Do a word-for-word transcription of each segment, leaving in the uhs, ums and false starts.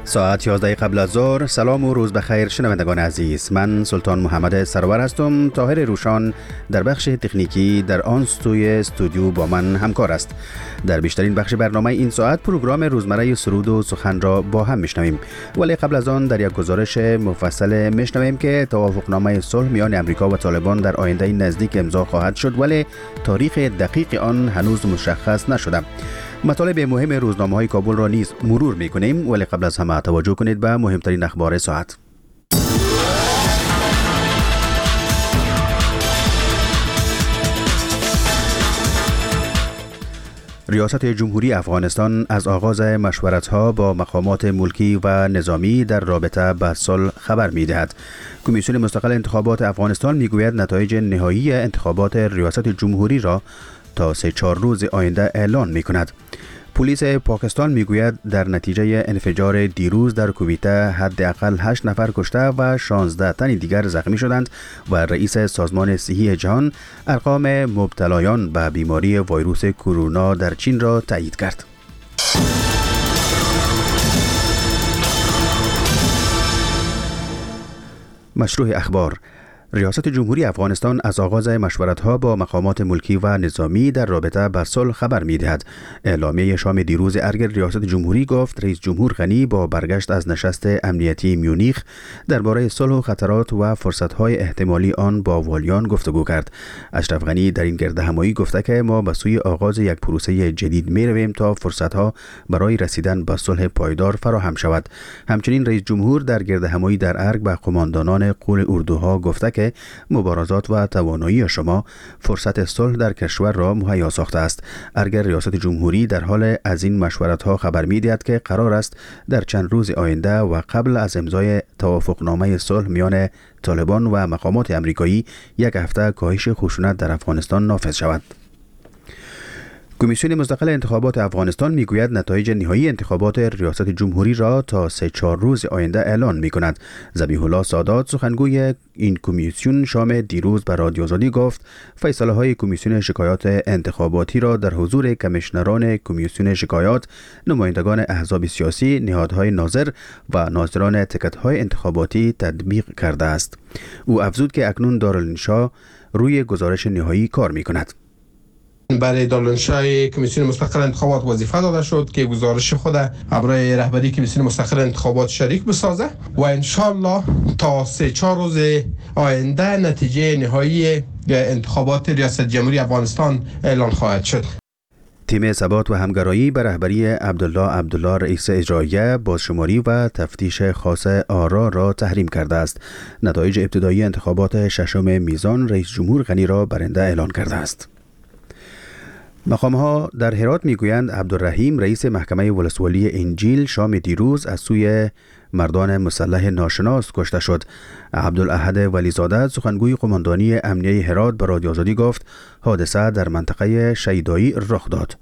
ساعت یازده قبل از ظهر. سلام و روز بخیر شنوندگان عزیز. من سلطان محمد سرور هستم. طاهر روشان در بخش تکنیکی در آن سوی استودیو با من همکار است. در بیشترین بخش برنامه این ساعت پروگرام روزمره سرود و سخن را با هم میشنویم، ولی قبل از آن در یک گزارش مفصل میشنویم که توافقنامه صلح میان امریکا و طالبان در آینده نزدیک امضا خواهد شد، ولی تاریخ دقیق آن هنوز مشخص نشده. مطالب مهم روزنامه‌های کابل را نیز مرور می‌کنیم، ولی قبل از همه توجه کنید به مهمترین اخبار ساعت. ریاست جمهوری افغانستان از آغاز مشورت‌ها با مقامات ملکی و نظامی در رابطه با صلح خبر می‌دهد. کمیسیون مستقل انتخابات افغانستان می‌گوید نتایج نهایی انتخابات ریاست جمهوری را تا سه چهار روز آینده اعلان می‌کند. پلیس پاکستان میگوید در نتیجه انفجار دیروز در کویته حداقل هشت نفر کشته و شانزده تن دیگر زخمی شدند و رئیس سازمان صحی جهان ارقام مبتلایان به بیماری ویروس کرونا در چین را تایید کرد. مشروع اخبار. ریاست جمهوری افغانستان از آغاز مشورت‌ها با مقامات ملکی و نظامی در رابطه با صلح خبر می‌دهد. اعلامیه شام دیروز ارگ ریاست جمهوری گفت رئیس جمهور غنی با برگشت از نشست امنیتی میونیخ درباره صلح و خطرات و فرصت‌های احتمالی آن با والیان گفتگو کرد. اشرف غنی در این گردهمایی گفته که ما به سوی آغاز یک پروسه جدید می‌رویم تا فرصت‌ها برای رسیدن به صلح پایدار فراهم شود. همچنین رئیس جمهور در گردهمایی در ارگ به قماندانان قول اردوها گفته که مبارزات و توانایی شما فرصت صلح در کشور را مهیا ساخته است. ارگ ریاست جمهوری در حال از این مشورت‌ها خبر می‌دهد که قرار است در چند روز آینده و قبل از امضای توافقنامه صلح میان طالبان و مقامات امریکایی یک هفته کاهش خشونت در افغانستان نافذ شود. کمیسیون مستقل انتخابات افغانستان میگوید نتایج نهایی انتخابات ریاست جمهوری را تا سه چهار روز آینده اعلان میکند. ذبیح الله سادات سخنگوی این کمیسیون شام دیروز به رادیو آزادی گفت فیصله های کمیسیون شکایات انتخاباتی را در حضور کمیشنران کمیسیون شکایات، نمایندگان احزاب سیاسی، نهادهای ناظر و ناظران تکت های انتخاباتی تطبیق کرده است. او افزود که اکنون دارالانشا روی گزارش نهایی کار میکند. برای دارالانشای کمیسیون مستقل انتخابات وظیفه داده شد که گزارش خود برای رهبری کمیسیون مستقل انتخابات شریک بسازه و انشالله تا سه چهار روز آینده نتیجه نهایی انتخابات ریاست جمهوری افغانستان اعلان خواهد شد. تیم ثبات و همگرایی به رهبری عبدالله عبدالله رئیس اجراییه بازشماری و تفتیش خاص آرا را تحریم کرده است. نتایج ابتدایی انتخابات ششم میزان رئیس جمهور غنی را برنده اعلان کرده است. مقام‌ها در هرات میگویند عبدالرحیم رئیس محکمه ولسوالی انجیل شام دیروز از سوی مردان مسلح ناشناس کشته شد. عبدالاحد ولیزاده سخنگوی قماندانی امنیه هرات به رادیو آزادی گفت حادثه در منطقه شیدایی رخ داد.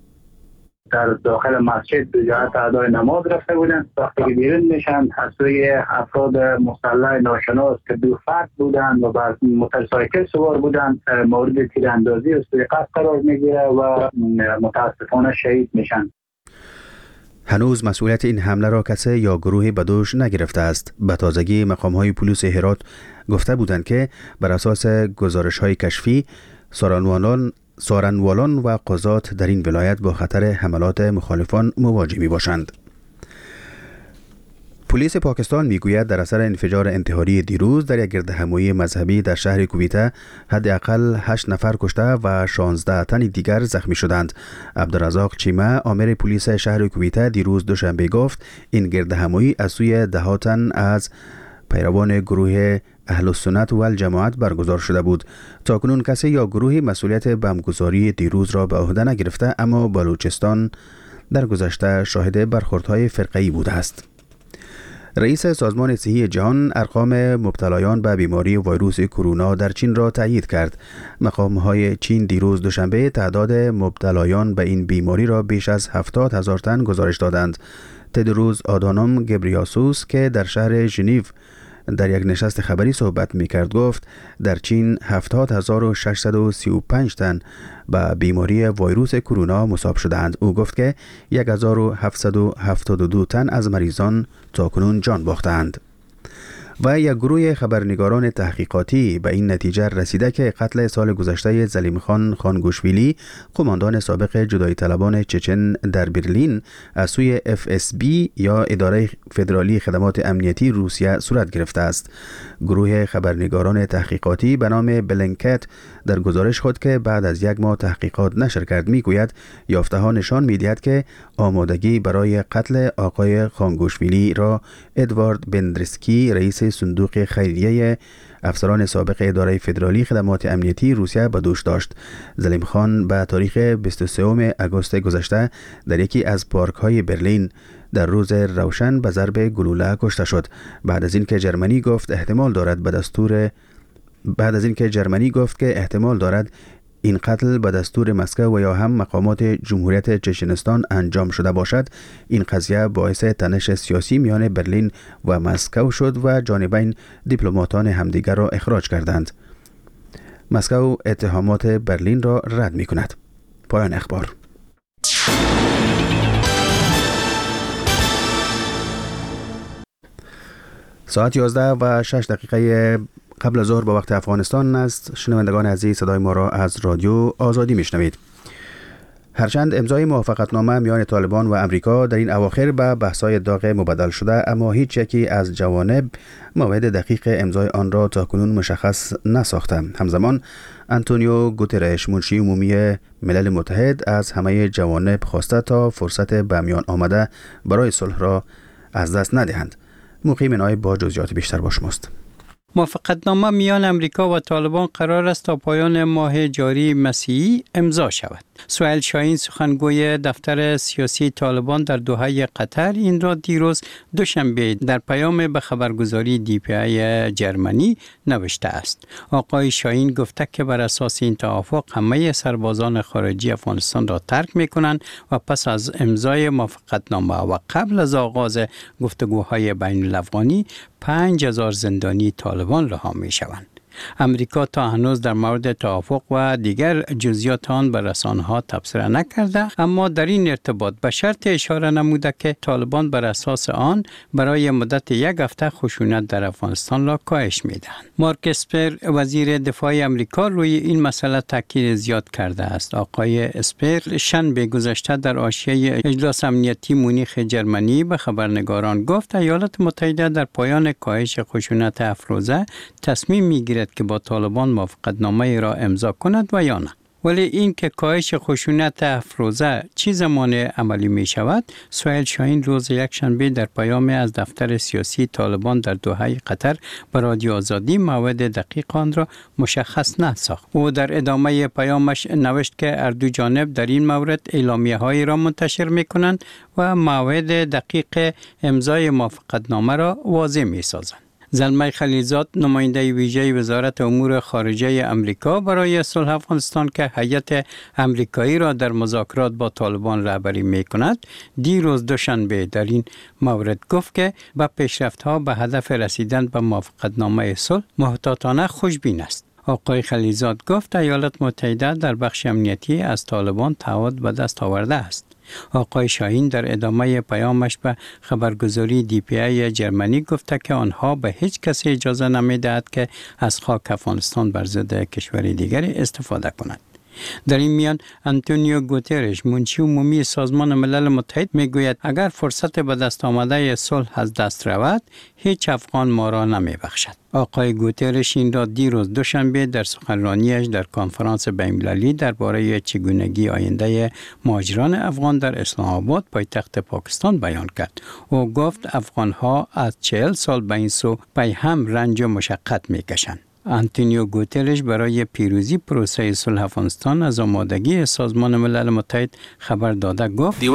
در داخل مسجد به جهت ادای نماز رفته بودند. وقتی که بیرون میشن از سوی افراد مسلح ناشناس که دو فرد بودند و بعد موتورسایکل سوار بودند مورد تیراندازی و سوء قرار میگیره و متاسفانه شهید میشن. هنوز مسئولیت این حمله را کسی یا گروهی به دوش نگرفته است. به تازگی مقام‌های پلیس هرات گفته بودند که بر اساس گزارش‌های کشفی سارنوالان سارنوالان و قضات در این ولایت با خطر حملات مخالفان مواجه می باشند. پلیس پاکستان میگوید در اثر انفجار انتحاری دیروز در یک گردهمایی مذهبی در شهر کویته حداقل هشت نفر کشته و شانزده تن دیگر زخمی شدند. عبدالرزاق چیمه آمر پلیس شهر کویته دیروز دوشنبه گفت این گردهمایی از سوی ده تن از پیروان گروه اهل السنت و الجماعت برگزار شده بود. تاکنون کسی یا گروهی مسئولیت بمبگذاری دیروز را به عهده نگرفته، اما بلوچستان در گذشته شاهد برخوردهای فرقه‌ای بوده است. رئیس سازمان صحی جهان ارقام مبتلایان به بیماری ویروس کرونا در چین را تایید کرد. مقام‌های چین دیروز دوشنبه تعداد مبتلایان به این بیماری را بیش از هفتاد هزار تن گزارش دادند. تدروس آدانوم گبریاسوس که در شهر ژنو در یک نشست خبری صحبت می‌کرد گفت در چین هفتاد هزار و ششصد و سی و پنج تن به بیماری ویروس کرونا مصاب شدند. او گفت که یک هزار و هفتصد و هفتاد و دو تن از مریضان تاکنون جان باختند. و یک گروه خبرنگاران تحقیقاتی به این نتیجه رسیده که قتل سال گذشته زلیم خان خانگوشویلی، قماندان سابق جدایی طلبان چچن در برلین، از سوی اف اس بی یا اداره فدرالی خدمات امنیتی روسیه صورت گرفته است. گروه خبرنگاران تحقیقاتی به نام بلنکت در گزارش خود که بعد از یک ماه تحقیقات نشر کرد میگوید یافته ها نشان میدهد که آمادگی برای قتل آقای خانگوشویلی را ادوارد بندرسکی، رئیس صندوق خیریه افسران سابق اداره فدرالی خدمات امنیتی روسیه به دوش داشت. زلیم خان به تاریخ بیست و سوم آگوست گذشته در یکی از پارک های برلین در روز روشن به ضرب گلوله کشته شد. بعد از اینکه ژرمنی گفت احتمال دارد به دستور بعد از اینکه ژرمنی گفت که احتمال دارد این قتل به دستور مسکو و یا هم مقامات جمهوریت چچنستان انجام شده باشد، این قضیه باعث تنش سیاسی میان برلین و مسکو شد و جانبین دیپلماتان همدیگر را اخراج کردند. مسکو اتهامات برلین را رد می کند. پایان اخبار. ساعت یازده و شش دقیقه قبل از ظهر به وقت افغانستان است. شنوندگان عزیز، صدای ما را از رادیو آزادی میشنوید. هرچند امضای موافقتنامه میان طالبان و امریکا در این اواخر به بحث‌های داغ مبدل شده، اما هیچ یکی از جوانب موعد دقیق امضای آن را تاکنون مشخص نساخته. همزمان آنتونیو گوترش، منشی عمومی ملل متحد، از همه جوانب خواسته تا فرصت به میان آمده برای صلح را از دست ندهند. مقیم نای با جزئیات بیشتر با شماست. موافقتنامه میان امریکا و طالبان قرار است تا پایان ماه جاری مسیحی امضا شود. سهیل شاهین، سخنگوی دفتر سیاسی طالبان در دوحه قطر، این را دیروز دوشنبه در پیام به خبرگزاری دی پی ای ژرمنی نوشته است. آقای شاهین گفته که بر اساس این توافق همه سربازان خارجی افغانستان را ترک می‌کنند و پس از امضای موافقتنامه و قبل از آغاز گفتگوهای بین الافغانی پنج هزار زندانی طالبان رها می‌شوند. امریکا تا هنوز در مورد توافق و دیگر جزئیات آن به رسانه‌ها تبصره نکرده، اما در این ارتباط به شرط اشاره نموده که طالبان بر اساس آن برای مدت یک هفته خشونت در افغانستان را کاهش می‌دهند. مارک اسپر، وزیر دفاع امریکا، روی این مسئله تاکید زیاد کرده است. آقای اسپر شنبه گذشته در حاشیه اجلاس امنیتی مونیخ ژرمنی به خبرنگاران گفت ایالات متحده در پایان کاهش خشونت افروزه تصمیم می‌گیرد که با طالبان موافقتنامه را امضا کند و یا نه. ولی این که کاهش خشونت افروزه چی زمان عملی می شود، سهیل شاهین روز یکشنبه در پیام از دفتر سیاسی طالبان در دوحه قطر به رادیو آزادی موعد دقیق آن را مشخص نساخت. او در ادامه پیامش نوشت که هر دو جانب در این مورد اعلامیه هایی را منتشر می کنند و موعد دقیق امضای موافقتنامه را واضح می سازند. زلمه خلیلزاد، نماینده ویژه وزارت امور خارجه امریکا برای صلح افغانستان که هیئت امریکایی را در مذاکرات با طالبان رهبری می‌کند، دیروز دوشنبه در این مورد گفت که با پیشرفت‌ها به هدف رسیدن به موافقتنامه صلح محتاطانه خوشبین است. آقای خلیلزاد گفت ایالات متحده در بخش امنیتی از طالبان تعهد به دست آورده است. آقای شاهین در ادامه پیامش به خبرگزاری دی پی ای ژرمنی گفته که آنها به هیچ کسی اجازه نمی‌دهند که از خاک افغانستان بر ضد کشوری دیگری استفاده کند. در این میان آنتونیو گوترش، منشی عمومی سازمان ملل متحد، میگوید اگر فرصت به دست آمده صلح از دست رود، هیچ افغان ما را نمیبخشد. آقای گوترش این را دیروز دوشنبه در سخنرانیش در کنفرانس بین‌المللی درباره چگونگی آینده مهاجران افغان در اسلام آباد پایتخت پاکستان بیان کرد. او گفت افغان‌ها از چهل سال به این سو پی هم رنج و مشقت میکشند. آنتونیو گوترش برای پیروزی پروسه صلح افغانستان از آمادگی سازمان ملل متحد خبر داده گفت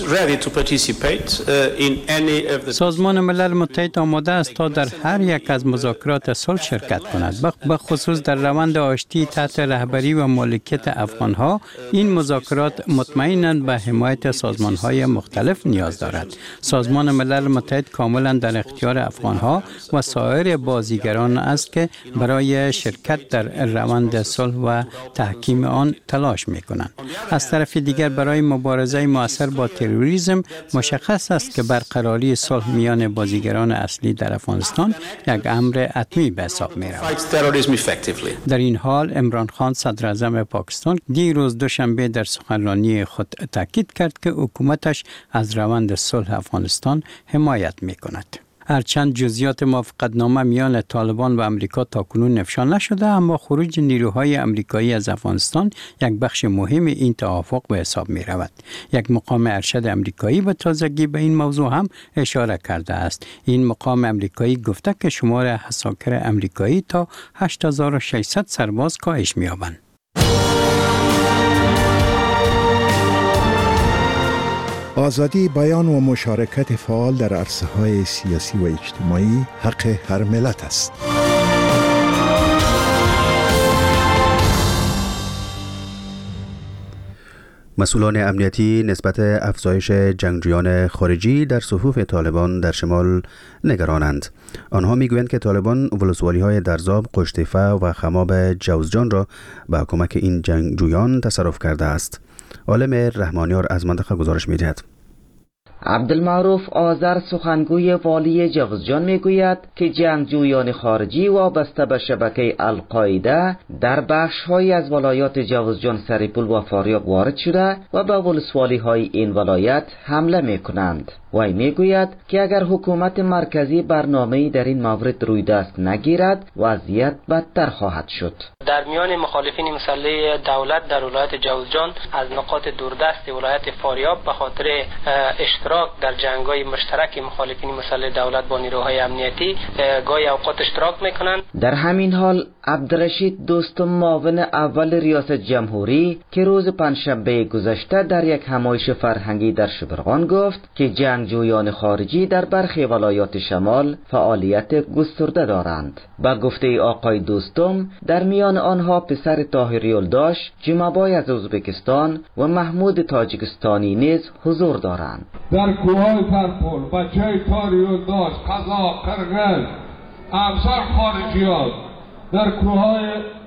سازمان ملل متحد آماده است تا در هر یک از مذاکرات صلح شرکت کند، به خصوص در روند آشتی تحت رهبری و مالکیت افغانها. این مذاکرات مطمئناً به حمایت سازمانهای مختلف نیاز دارد. سازمان ملل متحد کاملا در اختیار افغانها و سایر بازیگران است که برای شرکت در روند صلح و تحکیم آن تلاش می‌کنند. از طرف دیگر برای مبارزه مؤثر با تروریسم مشخص است که برقراری صلح میان بازیگران اصلی در افغانستان یک امر حتمی به حساب می‌رود. در این حال عمران خان صدر اعظم پاکستان دیروز دوشنبه در سخنرانی خود تاکید کرد که حکومتش از روند صلح افغانستان حمایت می‌کند. هرچند جزئیات موافقتنامه میان طالبان و امریکا تاکنون افشا نشده، اما خروج نیروهای امریکایی از افغانستان یک بخش مهم این توافق به حساب می رود. یک مقام ارشد امریکایی به تازگی به این موضوع هم اشاره کرده است. این مقام امریکایی گفته که شمار عساکر امریکایی تا هشت هزار و ششصد سرباز کاهش می یابند. آزادی بیان و مشارکت فعال در عرصه‌های سیاسی و اجتماعی حق هر ملت است. مسئولان امنیتی نسبت افزایش جنگجویان خارجی در صفوف طالبان در شمال نگرانند. آنها میگویند که طالبان ولسوالی‌های درزاب، قشتیفه و خماب جوزجان را به کمک این جنگجویان تصرف کرده است. عالم رحمانیار از منطقه گزارش می‌دهد. عبدالمعروف آذر سخنگوی والی جوزجان میگوید که جنگجویان خارجی وابسته به شبکه القاعده در بخش‌هایی از ولایات جوزجان، سریپول و فاریاب وارد شده و به ولسوالی‌های این ولایت حمله میکنند. وی میگوید که اگر حکومت مرکزی برنامه‌ای در این مورد روی دست نگیرد وضعیت بدتر خواهد شد. در میان مخالفین مسلح دولت در ولایت جوزجان از نقاط دوردست ولایت فاریاب به خاطر اشتراک در جنگ‌های مشترک مخالفین مسلح دولت با نیروهای امنیتی گاهی اوقات اشتراک میکنند. در همین حال عبدالرشید دوستم، معاون اول ریاست جمهوری، که روز پنجشنبه گذشته در یک همایش فرهنگی در شبرغان گفت که جنگجویان خارجی در برخی ولایات شمال فعالیت گسترده دارند. با گفته آقای دوستم، در میان آنها پسر طاهر یلداش، جمعبای از ازبکستان و محمود تاجیکستانی نیز حضور دارند. در کوههای سرپل بچه طاهر یلداش، قزاق، قرغز، افسر خارجیات در کوههای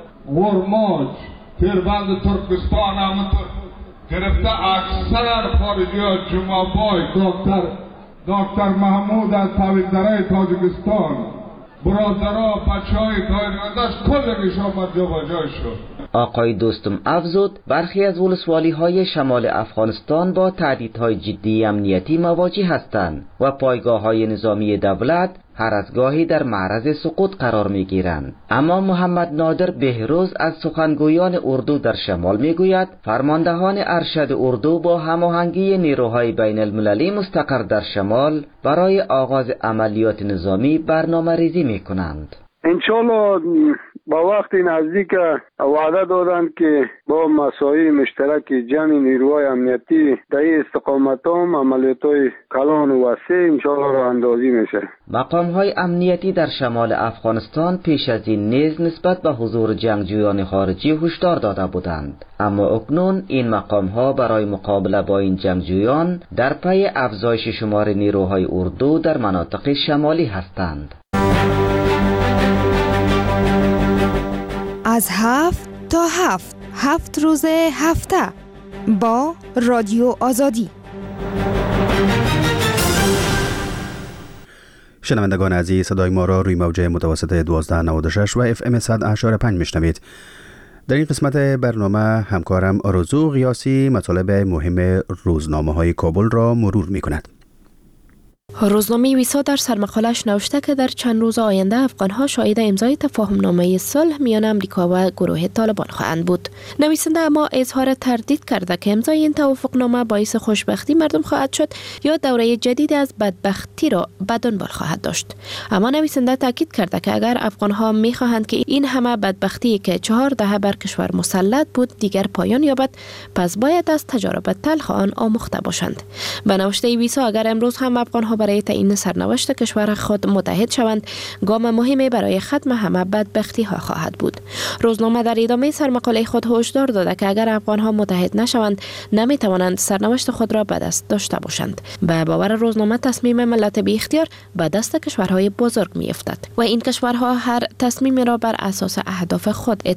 ورماج، پیربند ترکستان همونطور گرفته اکثر خارجیات، جمعبای، دکتر دکتر محمود از طویل‌دره تاجیکستان، برادرها، بچه های تایرنداش کلگیشان بر جا بجای شد. آقای دوستم افزود برخی از ولسوالی های شمال افغانستان با تهدیدهای جدی امنیتی مواجه هستند و پایگاه های نظامی دولت هر از گاهی در معرض سقوط قرار می گیرند. اما محمد نادر بهروز از سخنگویان اردو در شمال می گوید فرماندهان ارشد اردو با هماهنگی نیروهای بین المللی مستقر در شمال برای آغاز عملیات نظامی برنامه ریزی می کنند. انشالله با وقت نزدیک وعده دادند که با مساعی مشترک جمع نیروهای امنیتی در این استقامت هم عملیات‌های کلان و وسیع انشالله را اندازی میشه. مقام‌های امنیتی در شمال افغانستان پیش از این نیز نسبت به حضور جنگجویان خارجی هشدار داده بودند، اما اکنون این مقام‌ها برای مقابله با این جنگجویان در پی افزایش شمار نیروهای اردو در مناطق شمالی هستند. از هفت تا هفت هفت روز هفته با رادیو آزادی. شنوندگان عزیز، صدای ما را روی موج متوسط دوازده نود و شش و اف ام صد و هشت و پنج میشنوید. در این قسمت برنامه همکارم آرزو قیاسی مطالب مهم روزنامه های کابل را مرور می کند. روزنامه ویسا در سرمقاله‌اش نوشته که در چند روز آینده افغان‌ها شاهد امضای تفاهم‌نامه صلح میان آمریکا و گروه طالبان خواهند بود. نویسنده اما اظهار تردید کرده که امضای این توافقنامه باعث خوشبختی مردم خواهد شد یا دوره جدید از بدبختی را به دنبال خواهد داشت. اما نویسنده تاکید کرده که اگر افغان‌ها می‌خواهند که این همه بدبختی که چهار دهه بر کشور مسلط بود دیگر پایان یابد، پس باید از تجارب تلخ آن آموخته باشند. به نوشته ویسا اگر امروز هم افغان‌ها برای تعیین سرنوشت کشور خود متحد شوند، گام مهمی برای ختم همه بدبختی ها خواهد بود. روزنامه در ادامه سرمقاله خود هشدار داده که اگر افغان‌ها متحد نشوند، نمی توانند سرنوشت خود را به دست داشته باشند. به باور روزنامه تصمیم ملت بی اختیار به دست کشورهای بزرگ می افتد و این کشورها هر تصمیمی را بر اساس اهداف خود